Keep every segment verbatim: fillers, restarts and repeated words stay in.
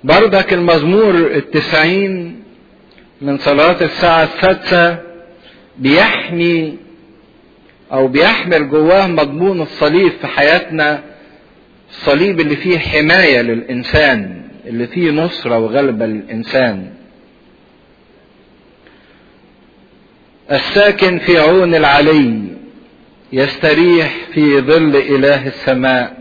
بردك المزمور التسعين من صلاة الساعة السادسة بيحمي او بيحمل جواه مضمون الصليب في حياتنا، الصليب اللي فيه حماية للإنسان، اللي فيه نصرة وغلبة للإنسان. الساكن في عون العلي يستريح في ظل إله السماء.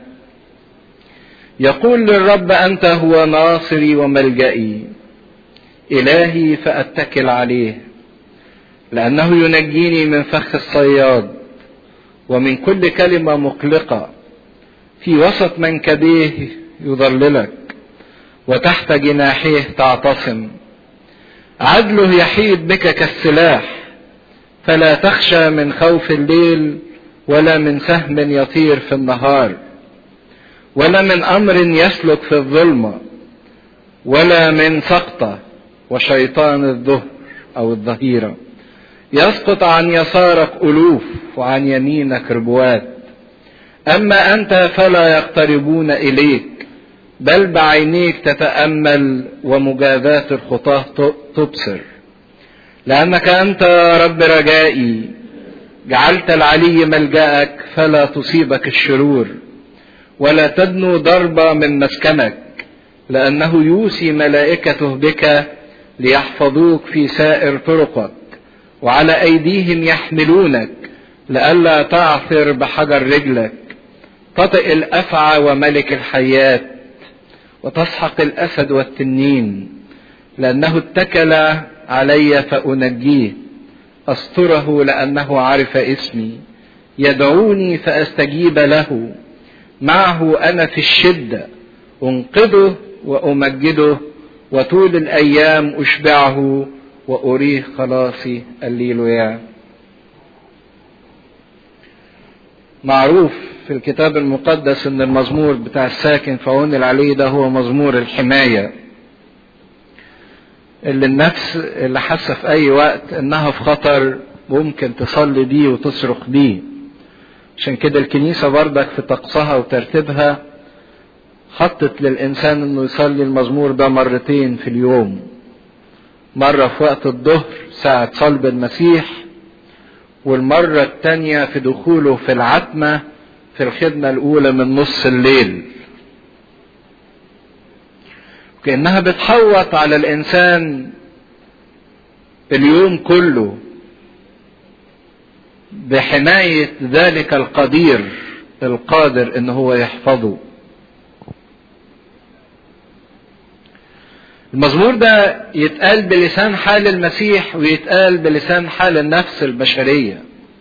يقول للرب أنت هو ناصري وملجئي، إلهي فأتكل عليه، لأنه ينجيني من فخ الصياد ومن كل كلمة مقلقة. في وسط منكبيه يضللك وتحت جناحيه تعتصم. عدله يحيد بك كالسلاح، فلا تخشى من خوف الليل ولا من سهم يطير في النهار ولا من أمر يسلك في الظلمة ولا من سقطة وشيطان الظهر أو الظهيرة. يسقط عن يسارك ألوف وعن يمينك ربوات، أما أنت فلا يقتربون إليك، بل بعينيك تتأمل ومجازات الخطاة تبصر. لأنك أنت رب رجائي، جعلت العلي ملجأك، فلا تصيبك الشرور ولا تدنو ضربة من مسكنك، لأنه يوصي ملائكته بك ليحفظوك في سائر طرقك، وعلى أيديهم يحملونك لئلا تعثر بحجر رجلك. تطئ الأفعى وملك الحيات وتسحق الأسد والتنين، لأنه اتكل علي فأنجيه. أستره لأنه عرف اسمي، يدعوني فأستجيب له. معه أنا في الشدة، أنقذه وأمجده، وطول الأيام أشبعه وأريه خلاصي. الليلويا. معروف في الكتاب المقدس ان المزمور بتاع الساكن في عون العلي ده هو مزمور الحماية، اللي النفس اللي حاسة في اي وقت انها في خطر ممكن تصلي بيه وتصرخ بيه. عشان كده الكنيسة بردك في طقسها وترتيبها حطت للإنسان انه يصلي المزمور ده مرتين في اليوم، مرة في وقت الظهر ساعة صلب المسيح، والمرة التانية في دخوله في العتمة في الخدمة الأولى من نص الليل. كأنها بتحوط على الإنسان اليوم كله بحماية ذلك القدير القادر إن هو يحفظه. المزمور ده يتقال بلسان حال المسيح ويتقال بلسان حال النفس البشرية.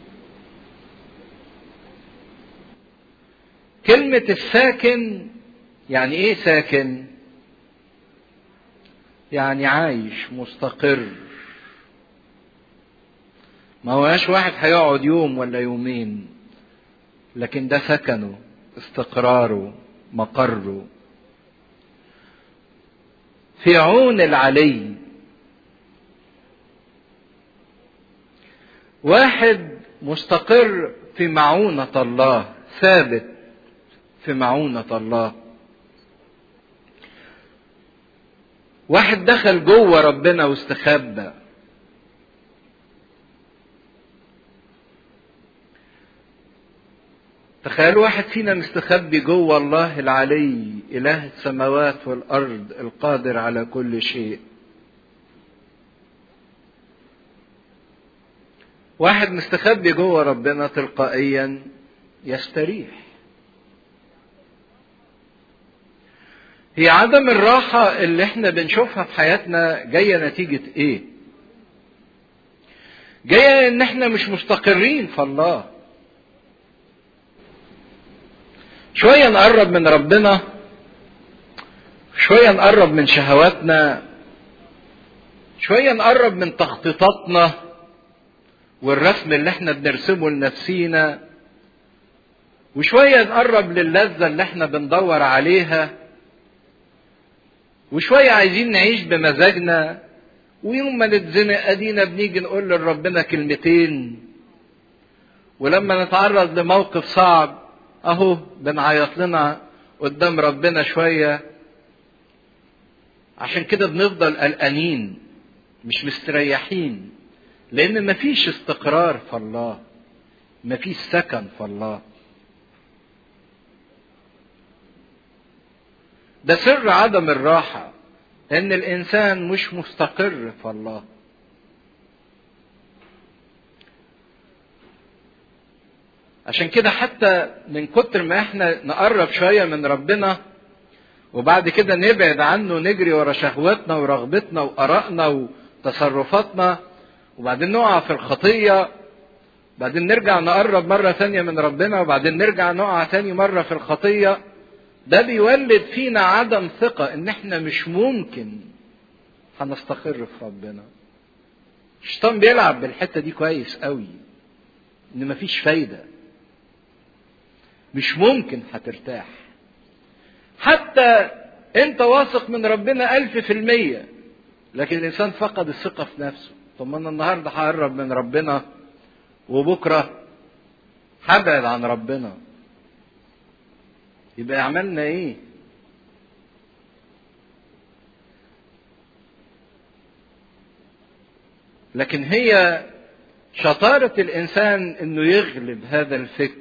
كلمة الساكن يعني ايه ساكن؟ يعني عايش مستقر، ما هواش واحد هيقعد يوم ولا يومين، لكن ده سكنه، استقراره، مقره في عون العلي. واحد مستقر في معونة الله، ثابت في معونة الله. واحد دخل جوه ربنا واستخبى. تخيلوا واحد فينا مستخبي جوه الله العلي، إله السماوات والأرض القادر على كل شيء. واحد مستخبي جوه ربنا تلقائيا يستريح. هي عدم الراحة اللي احنا بنشوفها في حياتنا جاية نتيجة ايه؟ جاية ان احنا مش مستقرين في الله. شوية نقرب من ربنا، شوية نقرب من شهواتنا، شوية نقرب من تخطيطاتنا والرسم اللي احنا بنرسمه لنفسينا، وشوية نقرب للذة اللي احنا بندور عليها، وشوية عايزين نعيش بمزاجنا، ويوم ما نتزنق ادينا بنيجي نقول لربنا كلمتين، ولما نتعرض لموقف صعب اهو بنعيط لنا قدام ربنا شوية. عشان كده بنفضل قلقانين مش مستريحين، لان مفيش استقرار في الله، مفيش سكن في الله. ده سر عدم الراحة، ان الانسان مش مستقر في الله. عشان كده حتى من كتر ما احنا نقرب شوية من ربنا وبعد كده نبعد عنه، نجري ورا شهواتنا ورغبتنا وآرائنا وتصرفاتنا، وبعدين نقع في الخطية، بعدين نرجع نقرب مرة ثانية من ربنا، وبعدين نرجع نقع ثاني مرة في الخطية. ده بيولد فينا عدم ثقة ان احنا مش ممكن هنستقر في ربنا. الشيطان بيلعب بالحتة دي كويس قوي، ان مفيش فايدة، مش ممكن هترتاح. حتى انت واثق من ربنا الف في المية، لكن الانسان فقد الثقة في نفسه. طب ما انا النهاردة هقرب من ربنا وبكرة هبعد عن ربنا، يبقى عملنا ايه؟ لكن هي شطارة الانسان انه يغلب هذا الفكر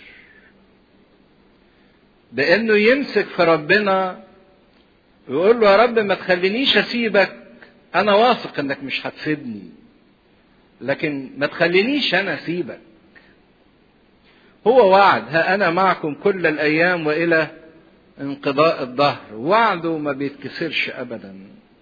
بانه يمسك في ربنا ويقول له يا رب ما تخلينيش اسيبك، انا واثق انك مش هتسيبني، لكن ما تخلينيش انا اسيبك. هو وعد ها انا معكم كل الايام والى انقضاء الدهر، وعده ما بيتكسرش ابدا.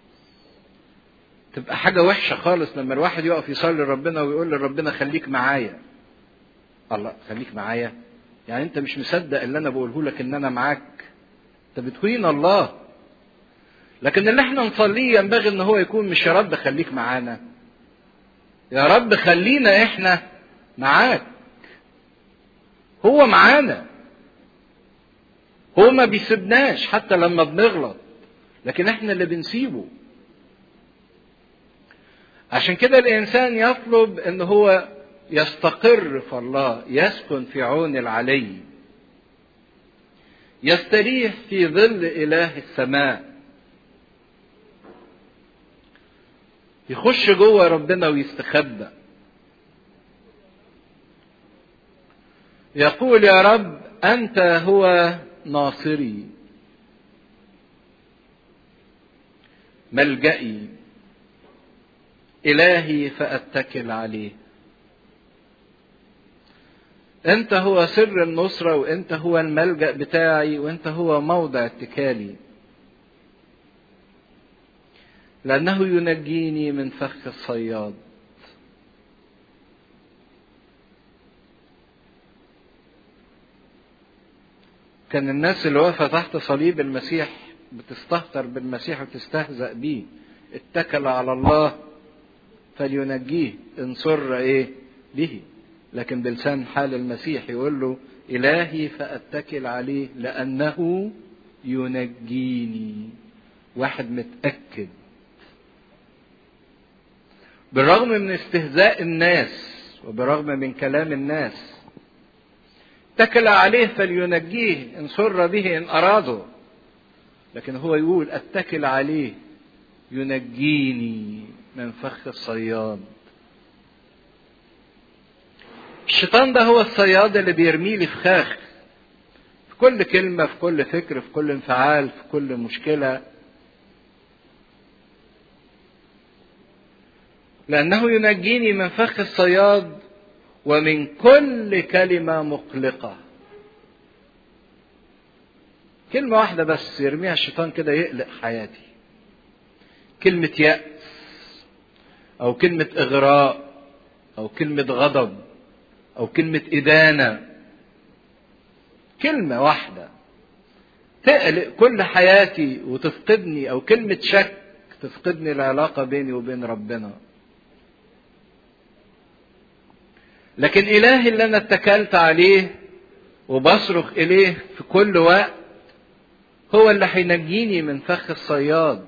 تبقى حاجة وحشة خالص لما الواحد يقف يصلي لربنا ويقول لربنا خليك معايا. الله خليك معايا؟ يعني انت مش مصدق اللي انا بقوله لك ان انا معاك؟ انت بتهين الله. لكن اللي احنا نصليه ينبغي ان هو يكون مش يا رب خليك معانا، يا رب خلينا احنا معاك. هو معانا، هو ما بيسيبناش حتى لما بنغلط، لكن احنا اللي بنسيبه. عشان كده الانسان يطلب ان هو يستقر في الله، يسكن في عون العلي، يستريح في ظل اله السماء، يخش جوه ربنا ويستخبى. يقول يا رب انت هو ناصري، ملجئي، الهي فاتكل عليه. انت هو سر النصرة، وانت هو الملجأ بتاعي، وانت هو موضع اتكالي، لانه ينجيني من فخ الصياد. كان الناس اللي واقفة تحت صليب المسيح بتستهتر بالمسيح وتستهزأ بيه. اتكل على الله فلينجيه ان سر ايه به. لكن بلسان حال المسيح يقول له الهي فاتكل عليه لانه ينجيني. واحد متأكد بالرغم من استهزاء الناس وبالرغم من كلام الناس. اتكل عليه فلينجيه ان سر به ان اراده، لكن هو يقول اتكل عليه ينجيني من فخ الصياد. الشيطان ده هو الصياد اللي بيرمي لي فخاخ في كل كلمة، في كل فكر، في كل انفعال، في كل مشكلة، لأنه ينجيني من فخ الصياد ومن كل كلمة مقلقة. كلمة واحدة بس يرميها الشيطان كده يقلق حياتي، كلمة يأس أو كلمة إغراء أو كلمة غضب أو كلمة إدانة. كلمة واحدة تقلق كل حياتي وتفقدني، أو كلمة شك تفقدني العلاقة بيني وبين ربنا. لكن إلهي اللي أنا اتكلت عليه وبصرخ إليه في كل وقت هو اللي هينجيني من فخ الصياد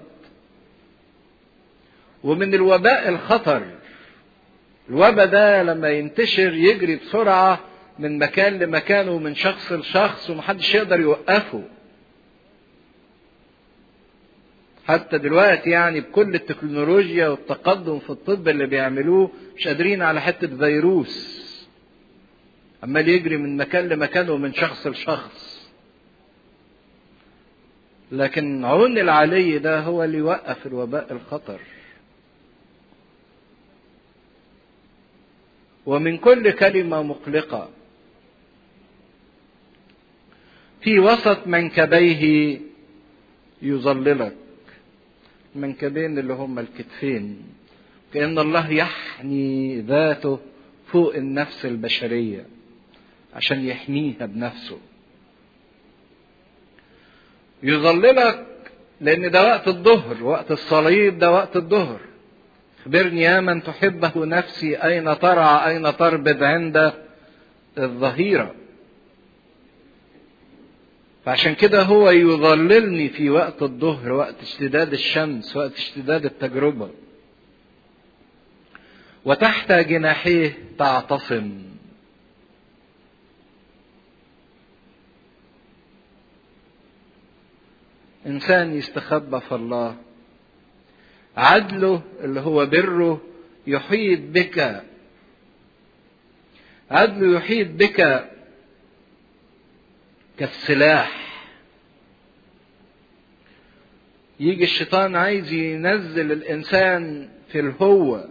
ومن الوباء الخطر. الوباء ده لما ينتشر يجري بسرعة من مكان لمكان ومن شخص لشخص ومحدش يقدر يوقفه. حتى دلوقتي يعني بكل التكنولوجيا والتقدم في الطب اللي بيعملوه مش قادرين على حتة فيروس عمال يجري من مكان لمكان ومن شخص لشخص. لكن عون العلي ده هو اللي يوقف الوباء الخطر. ومن كل كلمة مقلقة في وسط منكبيه يظللك. المنكبين اللي هم الكتفين، كأن الله يحني ذاته فوق النفس البشرية عشان يحميها بنفسه. يظللك لأن ده وقت الظهر، وقت الصليب ده وقت الظهر. اخبرني يا من تحبه نفسي أين ترعى أين تربد عند الظهيرة. فعشان كده هو يظللني في وقت الظهر، وقت اشتداد الشمس، وقت اشتداد التجربة. وتحت جناحيه تعتصم. إنسان يستخبى في الله، عدله اللي هو بره يحيط بك. عدله يحيط بك كالسلاح. يجي الشيطان عايز ينزل الإنسان في الهوة،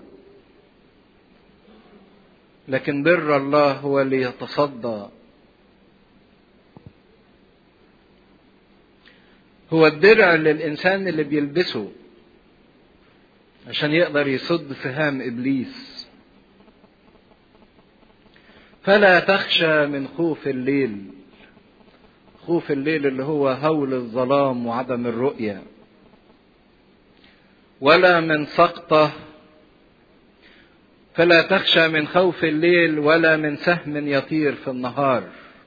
لكن بر الله هو اللي يتصدى. هو الدرع للإنسان اللي بيلبسه عشان يقدر يصد سهام إبليس. فلا تخشى من خوف الليل. خوف الليل اللي هو هول الظلام وعدم الرؤية. ولا من سقطه. فلا تخشى من خوف الليل ولا من سهم يطير في النهار.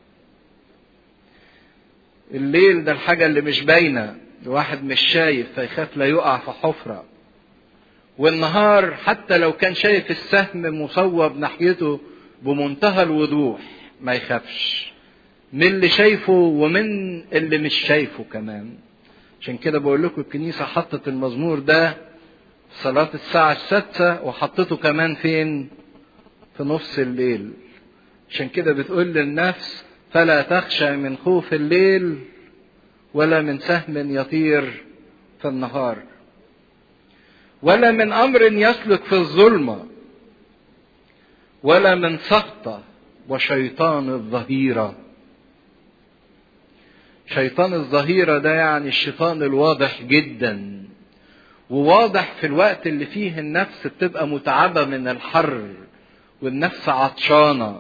الليل ده الحاجة اللي مش باينة، الواحد مش شايف فيخاف لا يقع في حفرة. والنهار حتى لو كان شايف السهم مصوب ناحيته بمنتهى الوضوح ما يخافش من اللي شايفه ومن اللي مش شايفه كمان. عشان كده بقول لكم الكنيسة حطت المزمور ده في صلاة الساعة السادسة، وحطته كمان فين؟ في نص الليل. عشان كده بتقول للنفس فلا تخشى من خوف الليل ولا من سهم يطير في النهار ولا من أمر يسلك في الظلمة ولا من سقطة وشيطان الظهيرة. شيطان الظهيرة ده يعني الشيطان الواضح جدا، وواضح في الوقت اللي فيه النفس بتبقى متعبة من الحر والنفس عطشانة.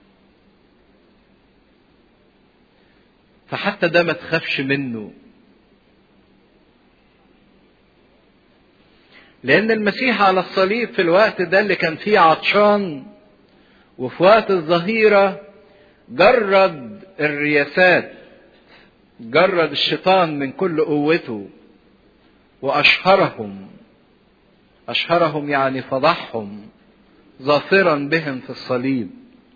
فحتى ده ما تخافش منه، لأن المسيح على الصليب في الوقت ده اللي كان فيه عطشان وفي وقت الظهيرة جرد الرياسات، جرد الشيطان من كل قوته وأشهرهم. أشهرهم يعني فضحهم ظافرا بهم في الصليب.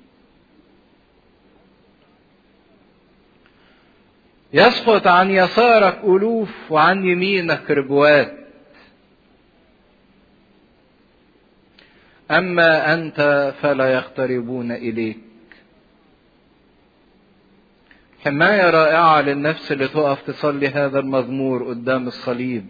يسقط عن يسارك ألوف وعن يمينك ربوات، أما أنت فلا يقتربون إليك. حماية رائعة للنفس اللي تقف تصلي هذا المزمور قدام الصليب.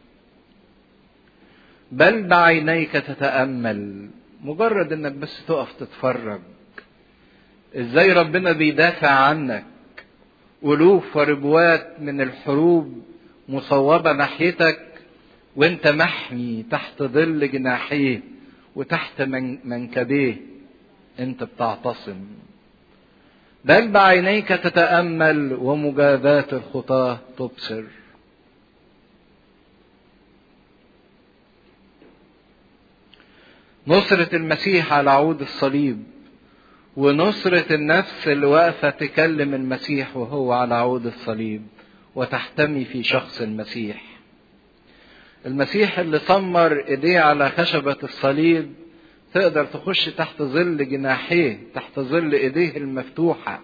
بل بعينيك تتأمل، مجرد انك بس تقف تتفرج ازاي ربنا بيدافع عنك. ألوف وربوات من الحروب مصوبة ناحيتك وانت محمي تحت ظل جناحيه وتحت منكبيه انت بتعتصم. بل بعينيك تتأمل ومجازات الخطاة تبصر. نصرة المسيح على عود الصليب ونصرة النفس اللي واقفة تكلم المسيح وهو على عود الصليب وتحتمي في شخص المسيح. المسيح اللي صمر ايديه على خشبة الصليب تقدر تخش تحت ظل جناحيه، تحت ظل ايديه المفتوحة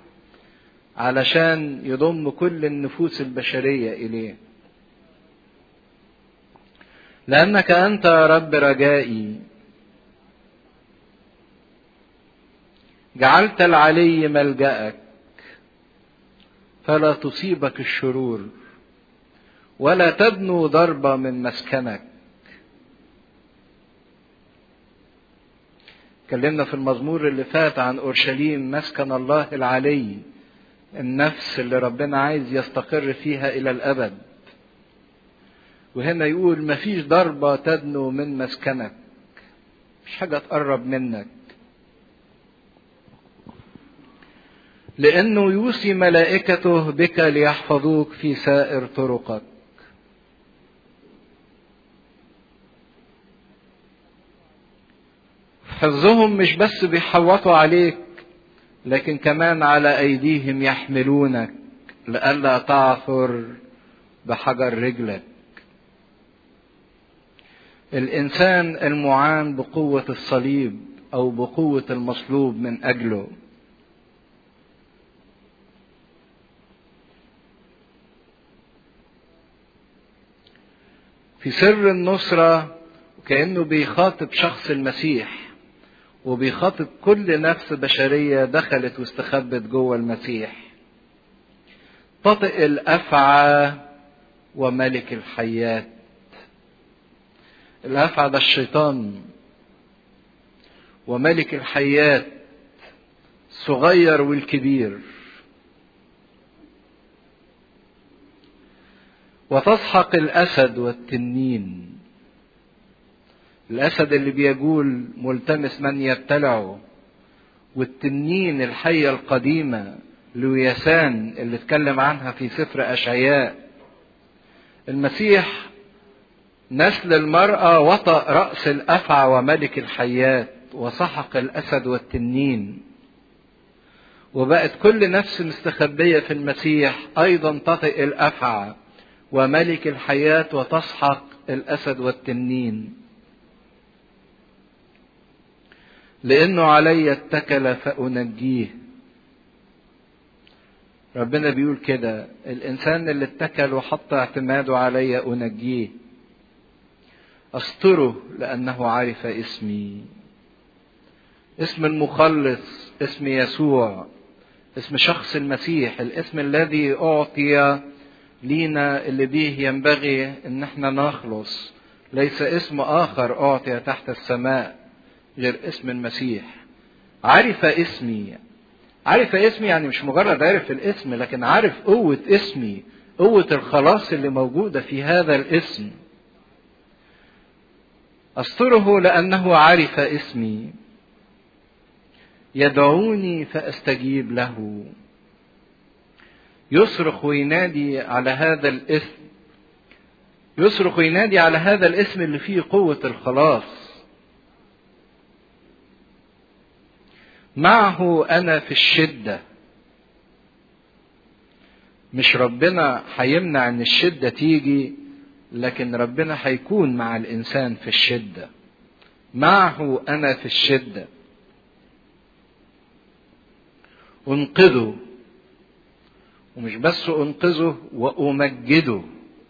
علشان يضم كل النفوس البشرية اليه. لأنك أنت يا رب رجائي، جعلت العلي ملجأك، فلا تصيبك الشرور ولا تدنو ضربة من مسكنك. اتكلمنا في المزمور اللي فات عن أورشليم مسكن الله العلي، النفس اللي ربنا عايز يستقر فيها إلى الأبد. وهنا يقول مفيش ضربة تدنو من مسكنك، مفيش حاجة تقرب منك، لأنه يوصي ملائكته بك ليحفظوك في سائر طرقك. حفظهم مش بس بيحوطوا عليك، لكن كمان على أيديهم يحملونك لئلا تعثر بحجر رجلك. الإنسان المعان بقوة الصليب أو بقوة المصلوب من أجله، في سر النصرة كأنه بيخاطب شخص المسيح، وبيخاطب كل نفس بشرية دخلت واستخبت جوه المسيح. تطئ الأفعى وملك الحيات. الأفعى ده الشيطان، وملك الحيات الصغير والكبير. وتسحق الأسد والتنين، الأسد اللي بيجول ملتمس من يبتلعه، والتنين الحية القديمة لويسان اللي اتكلم عنها في سفر أشعياء. المسيح نسل المرأة وطأ رأس الأفعى وملك الحيات، وسحق الأسد والتنين. وبقت كل نفس مستخبية في المسيح أيضا تطئ الأفعى وملك الحياة وتسحق الأسد والتنين. لأنه علي اتكل فأنجيه. ربنا بيقول كده، الإنسان اللي اتكل وحط اعتماده علي أنجيه، أستره لأنه عرف اسمي. اسم المخلص، اسم يسوع، اسم شخص المسيح، الاسم الذي أعطي لينا اللي بيه ينبغي ان احنا نخلص. ليس اسم آخر أعطي تحت السماء غير اسم المسيح. عرف اسمي. عرف اسمي يعني مش مجرد عرف الاسم، لكن عرف قوة اسمي، قوة الخلاص اللي موجودة في هذا الاسم. أستره لأنه عرف اسمي. يدعوني فأستجيب له. يصرخ وينادي على هذا الاسم، يصرخ وينادي على هذا الاسم اللي فيه قوة الخلاص. معه أنا في الشدة. مش ربنا هيمنع ان الشدة تيجي، لكن ربنا هيكون مع الإنسان في الشدة. معه أنا في الشدة. أنقذه، ومش بس أنقذه وأمجده.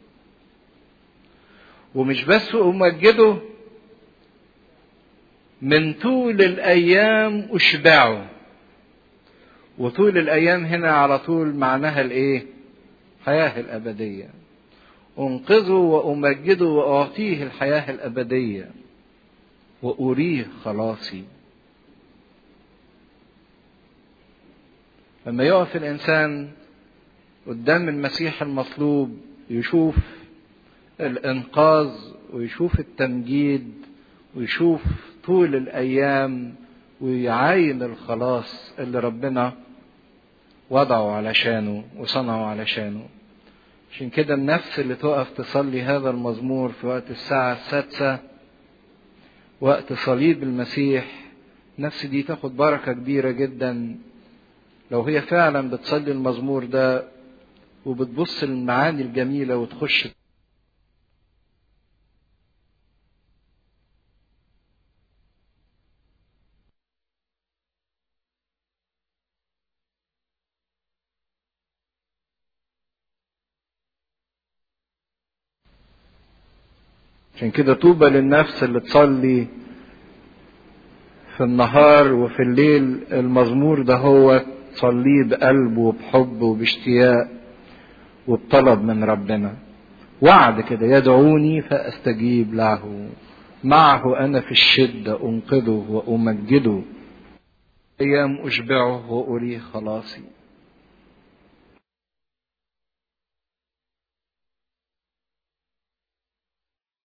ومش بس أمجده، من طول الأيام أشبعه. وطول الأيام هنا على طول معناها الإيه؟ الحياة الأبدية. أنقذه وأمجده وأعطيه الحياة الأبدية وأريه خلاصي. لما يقف الإنسان قدام المسيح المصلوب يشوف الإنقاذ ويشوف التمجيد ويشوف طول الأيام ويعاين الخلاص اللي ربنا وضعه علشانه وصنعه علشانه. عشان كده النفس اللي تقف تصلي هذا المزمور في وقت الساعة السادسة، وقت صليب المسيح، النفس دي تاخد بركة كبيرة جدا لو هي فعلا بتصلي المزمور ده وبتبص للمعاني الجميلة وتخش. عشان كده طوبى للنفس اللي تصلي في النهار وفي الليل المزمور ده هو تصليه بقلب وبحب وباشتياق وبطلب من ربنا. وعد كده يدعوني فاستجيب له، معه انا في الشدة انقذه وامجده، ايام اشبعه واريه خلاصي.